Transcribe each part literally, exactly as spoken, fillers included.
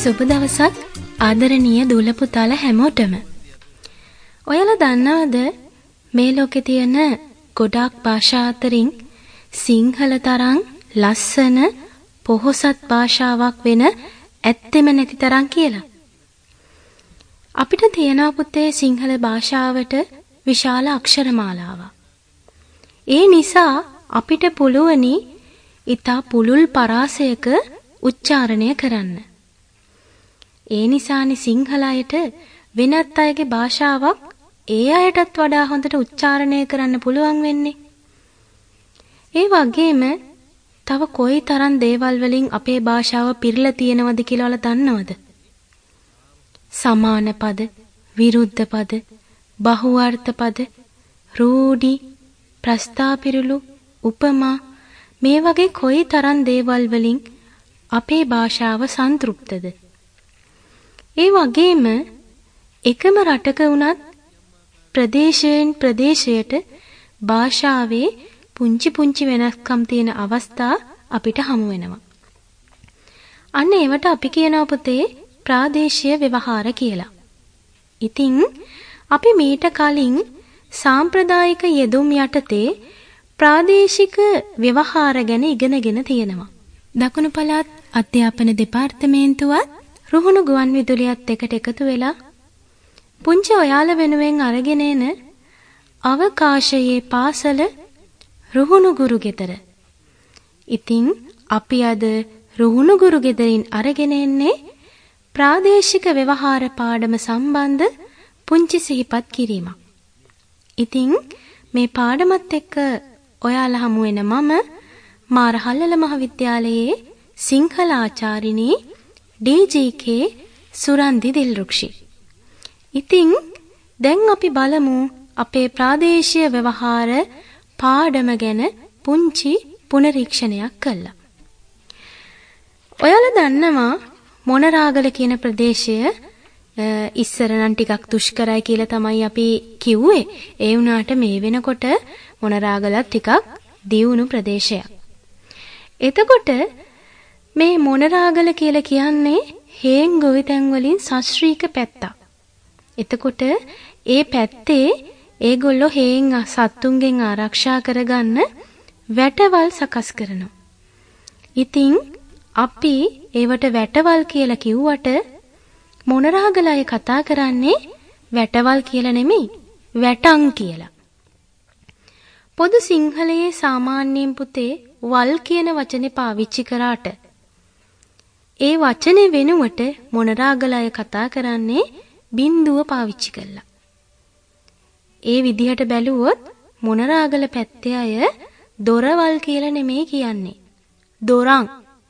සුබ දවසක් ආදරණීය දූල පුතාලා හැමෝටම. ඔයාලා දන්නවද මේ ලෝකේ තියෙන ගොඩාක් භාෂා අතරින් සිංහල තරම් ලස්සන පොහොසත් භාෂාවක් වෙන ඇත්තෙම නැති තරම් කියලා? අපිට තියෙනවා පුතේ සිංහල භාෂාවට විශාල අක්ෂරමාලාවක්. ඒ නිසා අපිට පුළුවනි ඊතා පුළුල් පරාසයක උච්චාරණය කරන්න. ඒ නිසානේ සිංහල අයට වෙනත් අයගේ භාෂාවක් ඒ අයටත් වඩා හොඳට උච්චාරණය කරන්න පුළුවන් වෙන්නේ. ඒ වගේම තව කොයි තරම් දේවල් වලින් අපේ භාෂාව පිරලා තියෙනවද කියලා ඔයාලා දන්නවද? සමාන පද, විරුද්ධ පද, බහුවර්ථ පද, රූඩි, ප්‍රස්තාපිරුළු, උපමා මේ වගේ කොයි තරම් දේවල් වලින් අපේ භාෂාව සන්තුෂ්තද? ඒ වගේම එකම රටක වුණත් ප්‍රදේශයෙන් ප්‍රදේශයට භාෂාවේ පුංචි පුංචි වෙනස්කම් තියෙන අවස්ථා අපිට හමු වෙනවා. අන්න ඒවට අපි කියනවා පුතේ ප්‍රාදේශීය ව්‍යවහාර කියලා. ඉතින් අපි මීට කලින් සාම්ප්‍රදායික යෙදුම් යටතේ ප්‍රාදේශික ව්‍යවහාර ගැන ඉගෙනගෙන තියෙනවා. දකුණු පළාත් අධ්‍යාපන දෙපාර්තමේන්තුවත් රුහුණු ගුවන් විදුලියත් එකට එකතු වෙලා පුංචි ඔයාලා වෙනුවෙන් අරගෙන එන අවකාශයේ පාසල රුහුණු ගුරු ගෙදර. ඉතින් අපි අද රුහුණු ගුරු ගෙදරින් අරගෙන එන්නේ ප්‍රාදේශික ව්‍යවහාර පාඩම සම්බන්ධ පුංචි සිහිපත් කිරීමක්. ඉතින් මේ පාඩමත් එක්ක ඔයාලා හමු වෙන මම මාරහල්ලල මහවිද්‍යාලයේ සිංහල ආචාර්යිනී ඩී.ජී.කේ සුරන්දි දිල්රුක්ෂි. ඉතින් දැන් අපි බලමු අපේ ප්‍රාදේශීය ව්‍යවහාර පාඩම ගැන පුංචි පුනරීක්ෂණයක් කළා. ඔයාලා දන්නවා මොනරාගල කියන ප්‍රදේශය ඉස්සර නම් ටිකක් දුෂ්කරයි කියලා තමයි අපි කිව්වේ. ඒ වුණාට මේ වෙනකොට මොනරාගලත් ටිකක් දියුණු ප්‍රදේශයක්. එතකොට මේ මොනරාගල කියලා කියන්නේ හේන් ගොවිතැන් වලින් ශාස්ත්‍රීය පැත්තක්. එතකොට ඒ පැත්තේ ඒගොල්ලෝ හේන් සත්තුන්ගෙන් ආරක්ෂා කරගන්න වැටවල් සකස් කරනවා. ඉතින් අපි ඒවට වැටවල් කියලා කිව්වට මොනරාගල අය කතා කරන්නේ වැටවල් කියලා නෙමෙයි වැටන් කියලා. පොදු සිංහලයේ සාමාන්‍යයෙන් පුතේ වල් කියන වචනේ පාවිච්චි කරාට ඒ වචනේ වෙනුවට මොනරාගල අය කතා කරන්නේ බින්දුව පාවිච්චි කළා. ඒ විදිහට බැලුවොත් මොනරාගල පැත්තේ අය දොරවල් කියලා නෙමෙයි කියන්නේ. දොරන්.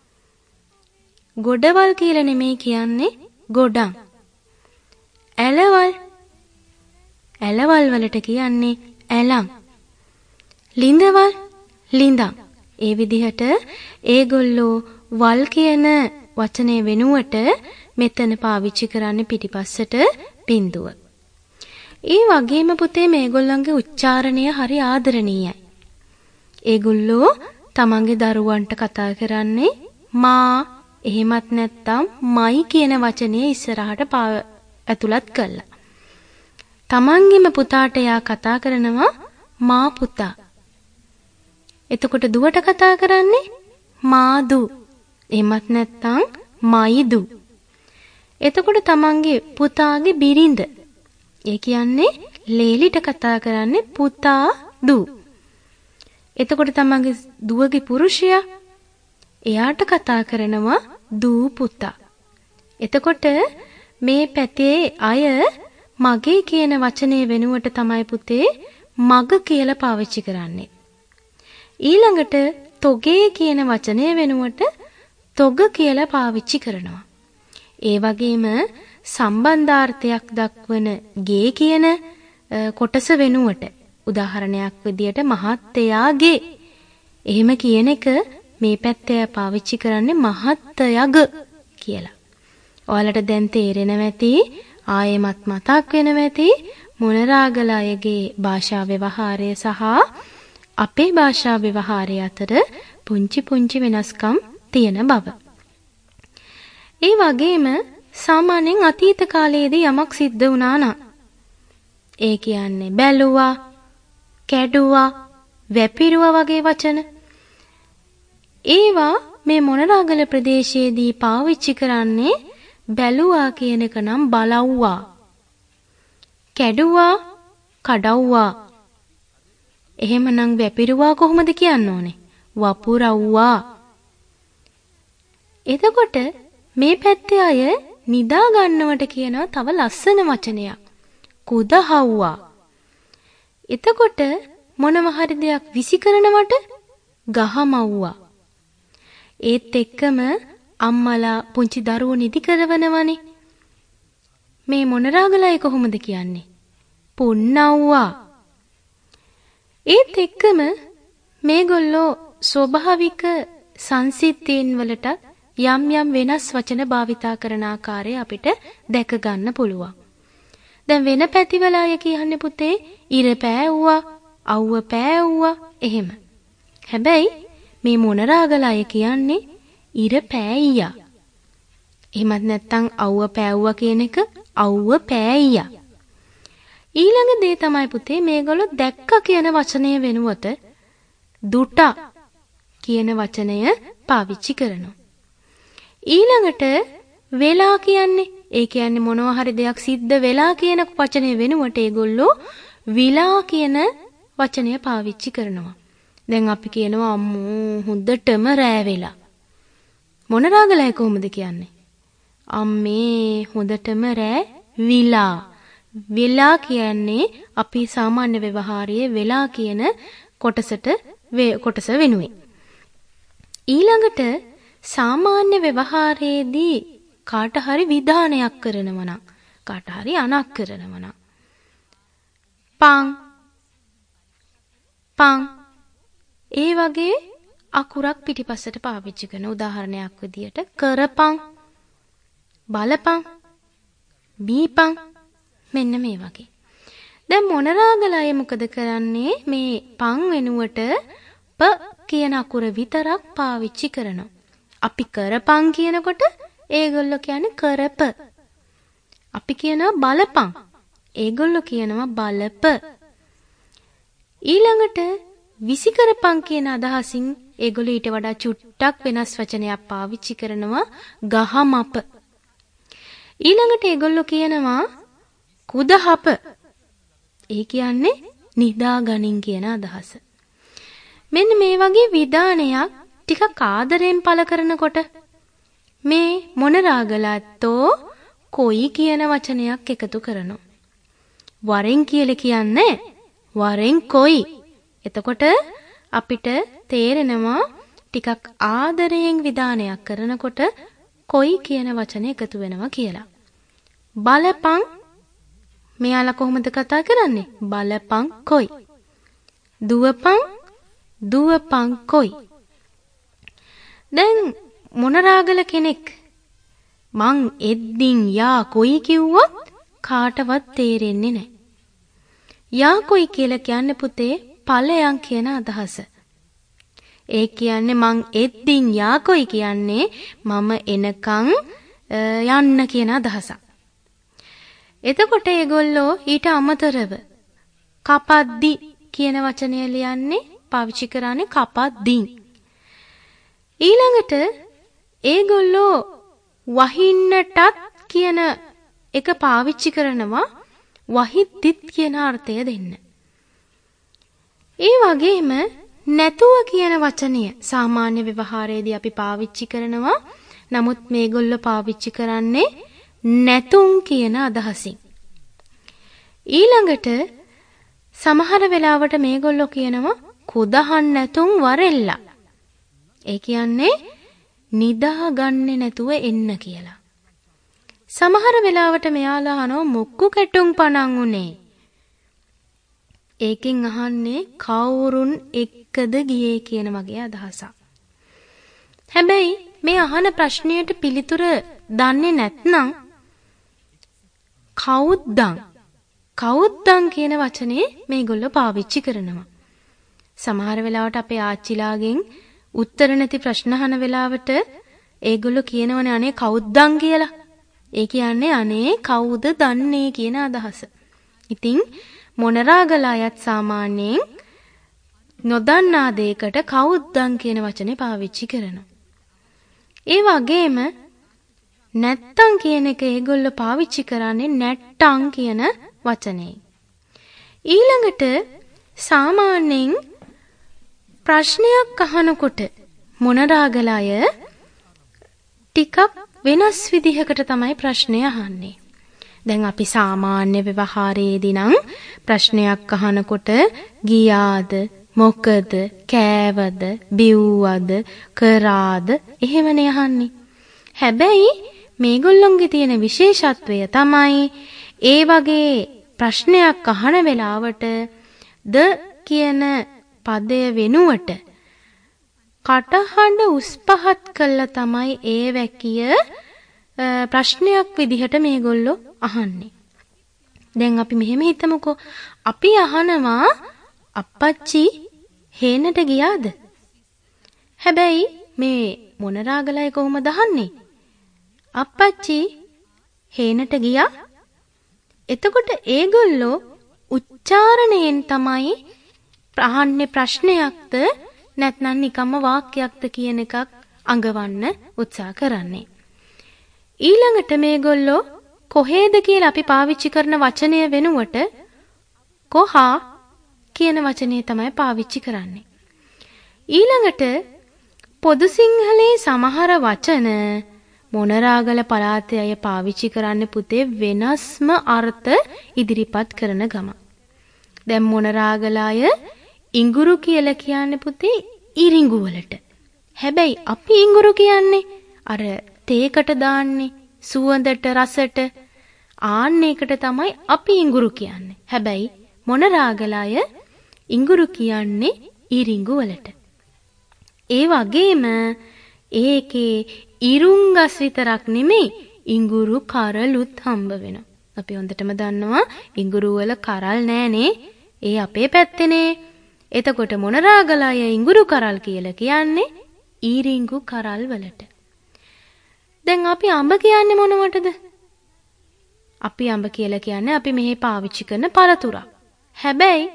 ගොඩවල් කියලා නෙමෙයි කියන්නේ ගොඩන්. ඇලවල්. ඇලවල් වලට කියන්නේ ඇලන්. ලිඳවල් ලිඳන්. ඒ විදිහට ඒගොල්ලෝ වල් කියන වචනේ වෙනුවට මෙතන පාවිච්චි කරන්නේ පිටිපස්සට බින්දුව. ඒ වගේම පුතේ මේගොල්ලන්ගේ උච්චාරණය හරි ආදරණීයයි. ඒගොල්ලෝ තමන්ගේ දරුවන්ට කතා කරන්නේ මා එහෙමත් නැත්නම් මයි කියන වචනේ ඉස්සරහට ඇතුළත් කළා. තමන්ගේම පුතාට යා කතා කරනවා මා පුතා. එතකොට දුවට කතා කරන්නේ මාදු. එහෙමත් නැත්නම් මයිදු. එතකොට තමන්ගේ පුතාගේ බිරිඳ ඒ කියන්නේ ලේලිට කතා කරන්නේ පුතා දු. එතකොට තමන්ගේ දුවගේ පුරුෂයා එයාට කතා කරනවා දූ පුතා. එතකොට මේ පැතේ අය මගේ කියන වචනේ වෙනුවට තමයි පුතේ මග කියලා පාවිච්චි කරන්නේ. ඊළඟට තොගේ කියන වචනේ වෙනුවට තොග කියලා පාවිච්චි කරනවා. ඒ වගේම සම්බන්ධාර්ථයක් දක්වන ගේ කියන කොටස වෙනුවට උදාහරණයක් විදියට මහත්තයාගේ එහෙම කියන එක මේ පැත්තේ පාවිච්චි කරන්නේ මහත්තයග කියලා. ඔයාලට දැන් තේරෙනවා ඇති ආයෙමත් මතක් වෙනවා ඇති මොනරාගල අයගේ භාෂා ව්‍යවහාරය සහ අපේ භාෂා ව්‍යවහාරය අතර පුංචි පුංචි වෙනස්කම් තියෙන බව. ඒ වගේම සාමාන්‍යයෙන් අතීත කාලයේදී යමක් සිද්ධ වුණා නම් ඒ කියන්නේ බැලුවා, කැඩුවා, වැපිරුවා වගේ වචන. ඒවා මේ මොනරාගල ප්‍රදේශයේදී පාවිච්චි කරන්නේ බැලුවා කියන එක නම් බලව්වා. කැඩුවා, කඩව්වා. එහෙමනම් වැපිරුවා කොහොමද කියන්න ඕනේ? වපුරව්වා. එතකොට මේ පැත්තේ අය නිදා ගන්නවට කියනවා තව ලස්සන වචනයක්. කුදහව්වා. එතකොට මොනව හරි දෙයක් විසි කරනවට ගහමව්වා. ඒත් එක්කම අම්මලා පුංචි දරුවෝ නිදි කරවනවනේ. මේ මොනරාගලයි කොහොමද කියන්නේ? පුන්නව්වා. ඒත් එක්කම මේගොල්ලෝ ස්වභාවික සංසිද්ධීන් වලට යම් යම් වෙනස් වචන භාවිතා කරන ආකාරය අපිට දැක ගන්න පුළුවන්. දැන් වෙන පැතිවල අය කියන්නේ පුතේ ඉර පෑවුවා, අවුව පෑවුවා එහෙම. හැබැයි මේ මොනරාගල අය කියන්නේ ඉර පෑයියා. එහෙමත් නැත්නම් අවුව පෑවුවා කියන එක අවුව පෑයියා. ඊළඟ දේ තමයි පුතේ මේගොල්ලෝ දැක්ක කියන වචනය වෙනුවට දුටා කියන වචනය පාවිච්චි කරනවා. ඊළඟට වෙලා කියන්නේ ඒ කියන්නේ මොනවා හරි දෙයක් සිද්ධ වෙලා කියන වචනය වෙනුවට ඒගොල්ලෝ විලා කියන වචනය පාවිච්චි කරනවා. දැන් අපි කියනවා අම්මෝ හොඳටම රෑ වෙලා. මොනරාගලයි කොහොමද කියන්නේ? අම්මේ හොඳටම රෑ විලා. වෙලා කියන්නේ අපි සාමාන්‍ය ව්‍යවහාරයේ වෙලා කියන කොටසට කොටස වෙනුවෙන්. ඊළඟට සාමාන්‍ය ව්‍යවහාරයේදී කාට හරි විධානයක් කරනවා නම් කාට හරි අනක් කරනවා නම් පං පං ඒ වගේ අකුරක් පිටිපස්සට පාවිච්චි කරන උදාහරණයක් විදියට කරපං බලපං බීපං මෙන්න මේ වගේ. දැන් මොනරාගල අය මොකද කරන්නේ? මේ පං වෙනුවට ප කියන අකුර විතරක් පාවිච්චි කරනවා. අපි කරපං කියනකොට ඒගොල්ලෝ කියන්නේ කරප. අපි කියනවා බලපං. ඒගොල්ලෝ කියනවා බලප. ඊළඟට විසි කරපං කියන අදහසින් ඒගොල්ලෝ ඊට වඩා චුට්ටක් වෙනස් වචනයක් පාවිච්චි කරනවා ගහමප. ඊළඟට ඒගොල්ලෝ කියනවා කුදහප. ඒ කියන්නේ නිදා ගනින් කියන අදහස. මෙන්න මේ වගේ විධානයක් ටිකක් ආදරෙන් පළ කරනකොට මේ මොනරාගලත්තෝ කොයි කියන වචනයක් එකතු කරනවා. වරෙන් කියලා කියන්නේ වරෙන් කොයි. එතකොට අපිට තේරෙනවා ටිකක් ආදරයෙන් විධානයක් කරනකොට කොයි කියන වචනේ එකතු වෙනවා කියලා. බලපං මෙයාලා කොහොමද කතා කරන්නේ? බලපං කොයි. දුවපං දුවපං කොයි. දැන් මොනරාගල කෙනෙක් මං එද්දින් යා කොයි කිව්වොත් කාටවත් තේරෙන්නේ නැහැ. යා කොයි කියලා කියන්නේ පුතේ ඵලයන් කියන අදහස. ඒ කියන්නේ මං එද්දින් යා කොයි කියන්නේ මම එනකන් යන්න කියන අදහසක්. එතකොට ඒගොල්ලෝ ඊට අමතරව කපද්දි කියන වචනය ලියන්නේ පාවිච්චි කරන්නේ කපද්දින්. ඊළඟට ඒගොල්ලෝ වහින්නටත් කියන එක පාවිච්චි කරනවා වහිද්දිත් කියන අර්ථය දෙන්න. ඒ වගේම නැතුව කියන වචනය සාමාන්‍ය ව්‍යවහාරයේදී අපි පාවිච්චි කරනවා. නමුත් මේගොල්ලෝ පාවිච්චි කරන්නේ නැතුම් කියන අදහසින්. ඊළඟට සමහර වෙලාවට මේගොල්ලෝ කියනවා කුදහන් නැතුම් වරෙල්ලා. ඒ කියන්නේ නිදා ගන්නේ නැතුව එන්න කියලා. සමහර වෙලාවට මෙයාලා අහනවා මුක්කු කැටුම් පණන් උනේ. ඒකෙන් අහන්නේ කවුරුන් එක්කද ගියේ කියන වගේ අදහසක්. හැබැයි මේ අහන ප්‍රශ්නයට පිළිතුර දන්නේ නැත්නම් කවුද්දන් කවුද්දන් කියන වචනේ මේගොල්ලෝ පාවිච්චි කරනවා. සමහර වෙලාවට අපේ ආච්චිලාගෙන් උත්තර නැති ප්‍රශ්න අහන වෙලාවට ඒගොල්ලෝ කියනවනේ අනේ කවුද දන් කියලා. ඒ කියන්නේ අනේ කවුද දන්නේ කියන අදහස. ඉතින් මොනරාගලයත් සාමාන්‍යයෙන් නොදන්නා දෙයකට කවුද දන් කියන වචනේ පාවිච්චි කරනවා. ඒ වගේම නැත්තම් කියන එක ඒගොල්ලෝ පාවිච්චි කරන්නේ නැට්ටම් කියන වචනේ. ඊළඟට සාමාන්‍යයෙන් ප්‍රශ්නයක් අහනකොට මොනරාගලය ටිකක් වෙනස් විදිහකට තමයි ප්‍රශ්නය අහන්නේ. දැන් අපි සාමාන්‍ය ව්‍යවහාරයේදී නම් ප්‍රශ්නයක් අහනකොට ගියාද, මොකද, කෑවද, බිව්වද, කරාද එහෙමනේ අහන්නේ. හැබැයි මේගොල්ලොන්ගේ තියෙන විශේෂත්වය තමයි ඒ වගේ ප්‍රශ්නයක් අහන වෙලාවට ද කියන පදය වෙනුවට කටහඬ උස් පහත් කළා තමයි ඒ වැකිය ප්‍රශ්නයක් විදිහට මේගොල්ලෝ අහන්නේ. දැන් අපි මෙහෙම හිතමුකෝ. අපි අහනවා අප්පච්චි හේනට ගියාද? හැබැයි මේ මොනරාගලයි කොහොමද අහන්නේ? අප්පච්චි හේනට ගියා? එතකොට ඒගොල්ලෝ උච්චාරණයෙන් තමයි අහන්නේ ප්‍රශ්නයක්ද නැත්නම් නිකම්ම වාක්‍යයක්ද කියන එකක් අඟවන්න උත්සාහ කරන්නේ. ඊළඟට මේගොල්ලෝ කොහේද කියලා අපි පාවිච්චි කරන වචනය වෙනුවට කොහා කියන වචනේ තමයි පාවිච්චි කරන්නේ. ඊළඟට පොදු සිංහලේ සමහර වචන මොනරාගල පළාතේ අය පාවිච්චි කරන්නේ පුතේ වෙනස්ම අර්ථ ඉදිරිපත් කරන ගම. දැන් මොනරාගල අය ඉඟුරු කියලා කියන්නේ පුතේ ඉරිඟු වලට. හැබැයි අපි ඉඟුරු කියන්නේ අර තේකට දාන්නේ සුවඳට රසට ආන්න එකට තමයි අපි ඉඟුරු කියන්නේ. හැබැයි මොනරාගල අය ඉඟුරු කියන්නේ ඉරිඟු වලට. ඒ වගේම ඒකේ ඉරුංගස් විතරක් නෙමෙයි ඉඟුරු කරලුත් හම්බ වෙනවා. අපි හොඳටම දන්නවා ඉඟුරු වල කරල් නෑනේ. ඒ අපේ පැත්තේනේ. එතකොට මොනරාගල අය ඉඟුරු කරල් කියලා කියන්නේ ඊරිඟු කරල් වලට. දැන් අපි අඹ කියන්නේ මොනවටද? අපි අඹ කියලා කියන්නේ අපි මෙහි පාවිච්චි කරන පළතුරක්. හැබැයි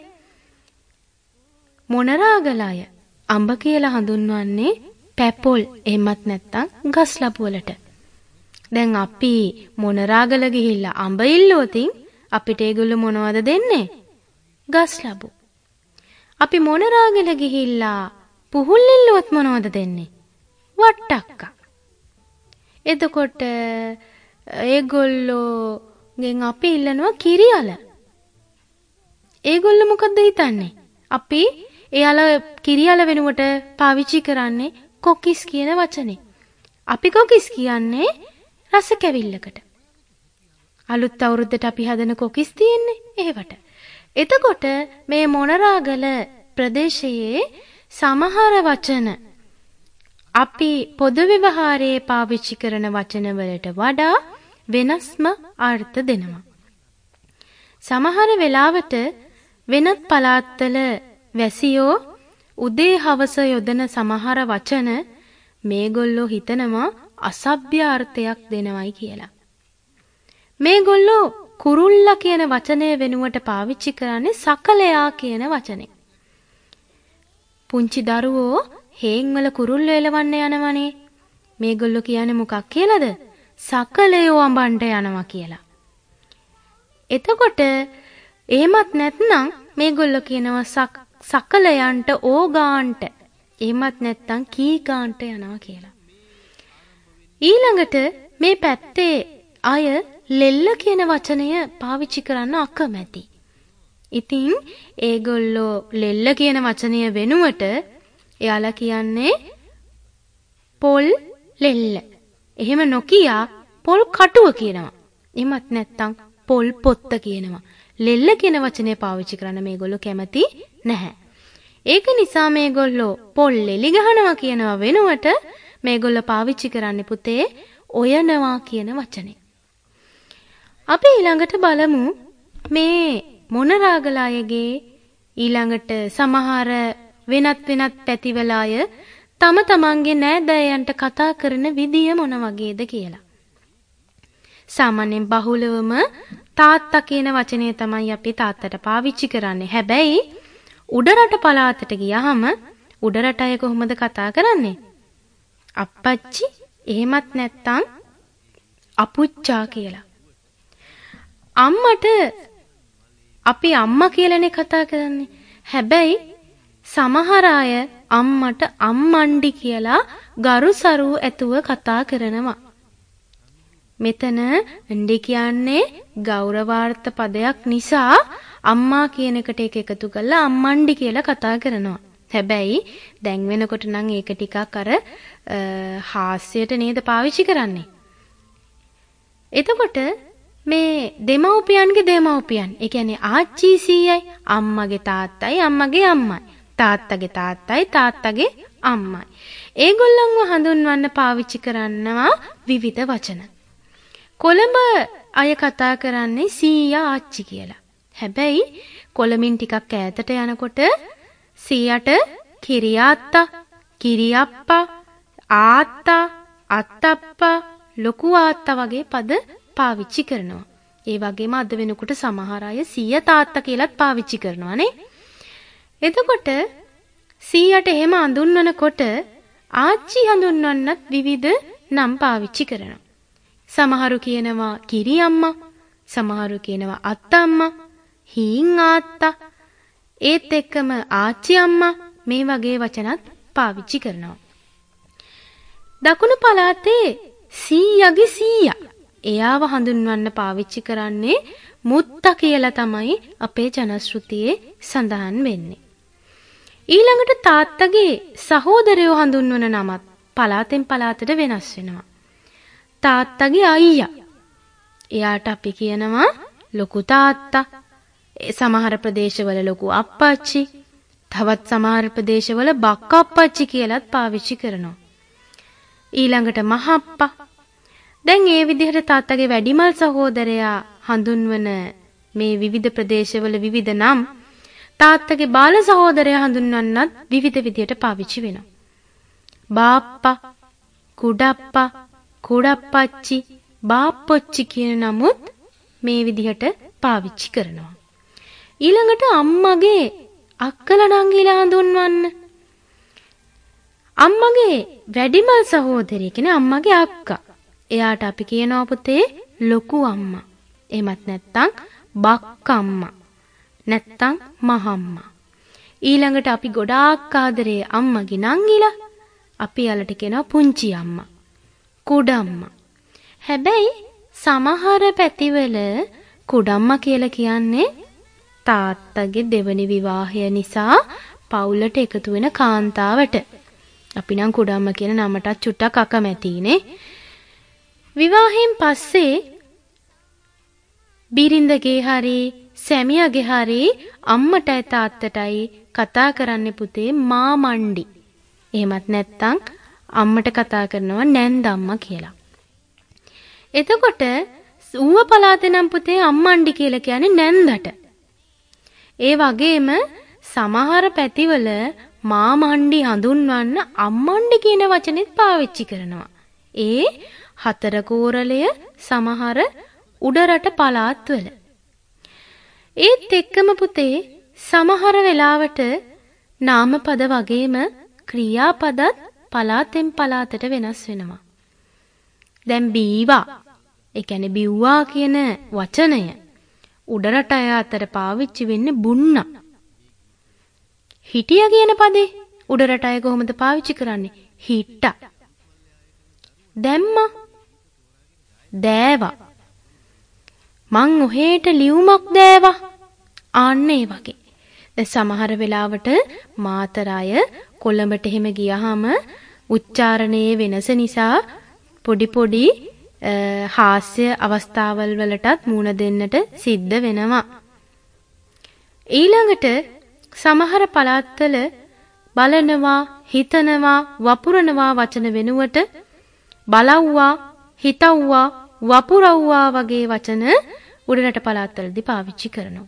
මොනරාගල අය අඹ කියලා හඳුන්වන්නේ පැපොල් එහෙමත් නැත්නම් ගස් ලබු වලට. දැන් අපි මොනරාගල ගිහිල්ලා අඹ ඉල්ලුවොතින් අපිට ඒගොල්ලෝ මොනවද දෙන්නේ? ගස් ලබු. අපි මොනරාගල ගිහිල්ලා පුහුල් ඉල්ලුවොත් මොනවද දෙන්නේ? වට්ටක්කා. එතකොට ඒගොල්ලෝ ගෙන් අපි ඉල්ලනවා කිරියල. ඒගොල්ලෝ මොකද්ද හිතන්නේ? අපි එයාලා කිරියල වෙනුවට පාවිච්චි කරන්නේ කොකිස් කියන වචනේ. අපි කොකිස් කියන්නේ රස කැවිල්ලකට. අලුත් අවුරුද්දට අපි හදන කොකිස් තියෙන්නේ ඒවට. එතකොට මේ මොනරාගල ප්‍රදේශයේ සමහර වචන අපි පොදු ව්‍යවහාරයේ පාවිච්චි කරන වචන වලට වඩා වෙනස්ම අර්ථ දෙනවා. සමහර වෙලාවට වෙනත් පළාත්වල වැසියෝ උදේ හවස යොදන සමහර වචන මේගොල්ලෝ හිතනවා අසභ්‍ය අර්ථයක් දෙනවයි කියලා. මේගොල්ලෝ කුරුල්ලා කියන වචනය වෙනුවට පාවිච්චි කරන්නේ සකලයා කියන වචනේ. පුංචි දරුවෝ හේන් වල කුරුල්ල එලවන්න යනවනේ. මේගොල්ලෝ කියන්නේ මොකක් කියලාද? සකලයෝ අඹන්න යනවා කියලා. එතකොට එහෙමත් නැත්නම් මේගොල්ලෝ කියනවා සකලයන්ට ඕගාන්ට එහෙමත් නැත්නම් කීගාන්ට යනවා කියලා. ඊළඟට මේ පැත්තේ අය ලෙල්ල කියන වචනය පාවිච්චි කරන්න අකමැති. ඉතින් ඒගොල්ලෝ ලෙල්ල කියන වචනය වෙනුවට එයාලා කියන්නේ පොල් ලෙල්ල. එහෙම නොකිය පොල් කටුව කියනවා. එහෙමත් නැත්නම් පොල් පොත්ත කියනවා. ලෙල්ල කියන වචනේ පාවිච්චි කරන්න මේගොල්ලෝ කැමති නැහැ. ඒක නිසා මේගොල්ලෝ පොල් ලෙලි ගහනවා කියනවා වෙනුවට මේගොල්ලෝ පාවිච්චි කරන්නේ පුතේ ඔයනවා කියන වචනේ. අපි ඊළඟට බලමු මේ මොනරාගල අයගේ ඊළඟට සමහර වෙනත් වෙනත් පැතිවල අය තම තමන්ගේ නෑදෑයන්ට කතා කරන විදිය මොන වගේද කියලා. සාමාන්‍යයෙන් බහුලවම තාත්තා කියන වචනය තමයි අපි තාත්තට පාවිච්චි කරන්නේ. හැබැයි උඩරට පළාතට ගියාම උඩරට අය කොහොමද කතා කරන්නේ? අප්පච්චි එහෙමත් නැත්තම් අපුච්චා කියලා. අම්මට අපි අම්මා කියලානේ කතා කරන්නේ. හැබැයි සමහර අය අම්මට අම්මණ්ඩි කියලා ගරුසරු ඇතුව කතා කරනවා. මෙතන ණ්ඩි කියන්නේ ගෞරවාර්ථ පදයක් නිසා අම්මා කියන එකට ඒක එකතු කරලා අම්මණ්ඩි කියලා කතා කරනවා. හැබැයි දැන් වෙනකොට නම් ඒක ටිකක් අර හාස්‍යයට නේද පාවිච්චි කරන්නේ. එතකොට මේ දෙමව්පියන්ගේ දෙමව්පියන්, ඒ කියන්නේ ආච්චි සීයයි, අම්මගේ තාත්තයි, අම්මගේ අම්මයි, තාත්තගේ තාත්තයි, තාත්තගේ අම්මයි. ඒගොල්ලන්ව හඳුන්වන්න පාවිච්චි කරනවා විවිධ වචන. කොළඹ අය කතා කරන්නේ සීයා ආච්චි කියලා. හැබැයි කොළඹින් ටිකක් ඈතට යනකොට සීයාට කිරියාත්තා, කිරියප්පා, ආත්තා, අත්තප්පා, ලොකු ආත්තා වගේ පද පාවිච්චි කරනවා. ඒ වගේම අද වෙනකොට සමහර අය සීයා තාත්තා කියලාත් පාවිච්චි කරනවානේ. එතකොට සීයාට එහෙම හඳුන්වනකොට ආච්චි හඳුන්වන්නත් විවිධ නම් පාවිච්චි කරනවා. සමහරු කියනවා කිරි අම්මා, සමහරු කියනවා අත්තම්මා, හීන් ආත්තා, ඒත් එක්කම ආච්චි අම්මා මේ වගේ වචනත් පාවිච්චි කරනවා. දකුණු පළාතේ සීයාගේ සීයා එයාව හඳුන්වන්න පාවිච්චි කරන්නේ මුත්තා කියලා තමයි අපේ ජනශ්‍රුතියේ සඳහන් වෙන්නේ. ඊළඟට තාත්තගේ සහෝදරයෝ හඳුන්වන නමත් පළාතෙන් පළාතට වෙනස් වෙනවා. තාත්තගේ අයියා, එයාට අපි කියනවා ලොකු තාත්තා. සමහර ප්‍රදේශවල ලොකු අප්පච්චි, තවත් සමහර ප්‍රදේශවල බක්ක අප්පච්චි කියලාත් පාවිච්චි කරනවා. ඊළඟට මහප්පා. දැන් ඒ විදිහට තාත්තගේ වැඩිමල් සහෝදරයා හඳුන්වන මේ විවිධ ප්‍රදේශවල විවිධ නම් තාත්තගේ බාල සහෝදරයා හඳුන්වන්නත් විවිධ විදිහට පාවිච්චි වෙනවා. බාප්පා, කුඩප්පා, කුඩප්පච්චි, බාප්පොච්චි කියන නමුත් මේ විදිහට පාවිච්චි කරනවා. ඊළඟට අම්මගේ අක්කලා නංගිලා හඳුන්වන්න. අම්මගේ වැඩිමල් සහෝදරිය කියන්නේ අම්මගේ අක්කා. එයාට අපි කියනවා පුතේ ලොකු අම්මා. එහෙමත් නැත්නම් බක්කම්මා. නැත්නම් මහම්මා. ඊළඟට අපි ගොඩාක් ආදරේ අම්මගේ නංගිලා අපි යාලට කියනවා පුංචි අම්මා, කුඩම්මා. හැබැයි සමහර පැතිවල කුඩම්මා කියලා කියන්නේ තාත්තගේ දෙවනි විවාහය නිසා පවුලට එකතු වෙන කාන්තාවට. අපි නම් කුඩම්මා කියන නමටත් චුට්ටක් අකමැතිනේ. විවාහයෙන් පස්සේ බිරිඳගේ හරි සැමියාගේ හරි අම්මටයි තාත්තටයි කතා කරන්නේ පුතේ මාමණ්ඩි. එහෙමත් නැත්නම් අම්මට කතා කරනවා නැන්දම්මා කියලා. එතකොට ඌව පළාතේ නම් පුතේ අම්මණ්ඩි කියලා කියන්නේ නැන්දට. ඒ වගේම සමහර පැතිවල මාමණ්ඩි හඳුන්වන්න අම්මණ්ඩි කියන වචනේත් පාවිච්චි කරනවා. ඒ හතර කෝරළය සමහර උඩරට පළාත්වල. ඒත් එක්කම පුතේ සමහර වෙලාවට නාමපද වගේම ක්‍රියාපදත් පළාතෙන් පළාතට වෙනස් වෙනවා. දැන් බීවා, ඒ කියන්නේ බිව්වා කියන වචනය උඩරට අය අතර පාවිච්චි වෙන්නේ බුන්නා. හිටියා කියන පදේ උඩරට අය කොහොමද පාවිච්චි කරන්නේ? හිට්ටා. දැම්මා, දෑවා. මං ඔහෙට ලියුමක් දෑවා. ආන්න ඒ වගේ. දැන් සමහර වෙලාවට මාතර අය කොළඹට එහෙම ගියාම උච්චාරණයේ වෙනස නිසා පොඩි පොඩි හාස්‍ය අවස්ථාවල් වලටත් මුණ දෙන්නට සිද්ධ වෙනවා. ඊළඟට සමහර පළාත්වල බලනවා, හිතනවා, වපුරනවා වචන වෙනුවට බලව්වා, හිතව්වා, වපුරව්වා වගේ වචන උඩරට පළාත්වලදී පාවිච්චි කරනවා.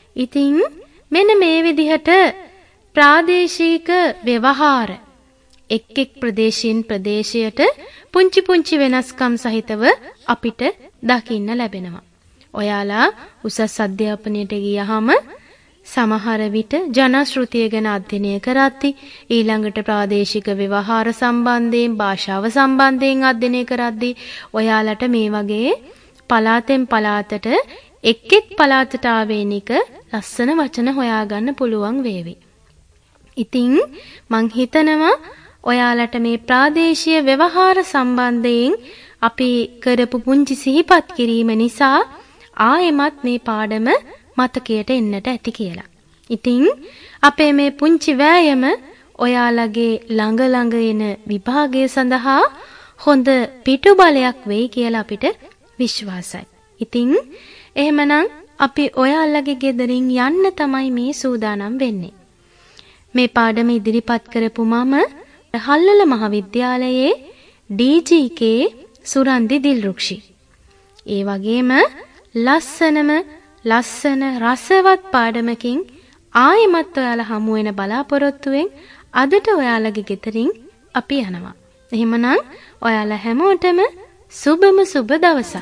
ඉතින් මෙන්න මේ විදිහට ප්‍රාදේශීක ව්‍යවහාර එක් එක් ප්‍රදේශයෙන් ප්‍රදේශයට පුංචි පුංචි වෙනස්කම් සහිතව අපිට දකින්න ලැබෙනවා. ඔයාලා උසස් අධ්‍යාපනයට ගියහම සමහර විට ජනශ්‍රුතිය ගැන අධ්‍යයනය කරද්දී ඊළඟට ප්‍රාදේශික ව්‍යවහාර සම්බන්ධයෙන් භාෂාව සම්බන්ධයෙන් අධ්‍යයනය කරද්දී ඔයාලට මේ වගේ පළාතෙන් පළාතට එක් එක් පළාතට ආවේනික ලස්සන වචන හොයාගන්න පුළුවන් වේවි. ඉතින් මං හිතනවා ඔයාලට මේ ප්‍රාදේශීය ව්‍යවහාර සම්බන්ධයෙන් අපි කරපු පුංචි සිහිපත් කිරීම නිසා ආයෙමත් මේ පාඩම මතකයට එන්නට ඇති කියලා. ඉතින් අපේ මේ පුංචි වෑයම ඔයාලගේ ළඟ ළඟ එන විභාගය සඳහා හොඳ පිටුබලයක් වෙයි කියලා අපිට විශ්වාසයි. ඉතින් එහෙමනම් අපි ඔයාලගේ ගෙදරින් යන්න තමයි මේ සූදානම් වෙන්නේ. මේ පාඩම ඉදිරිපත් කරපු මම හල්ලල මහාවිද්‍යාලයේ ඩී ජී කේ සුරන්දි දිල්රුක්ෂි. ඒ වගේම ලස්සනම ලස්සන රසවත් පාඩමකින් ආයෙමත් ඔයාලා හමු වෙන බලාපොරොත්තුවෙන් අදට ඔයාලගේ ගෙදරින් අපි යනවා. එහෙමනම් ඔයාලා හැමෝටම සුබම සුබ දවසක්.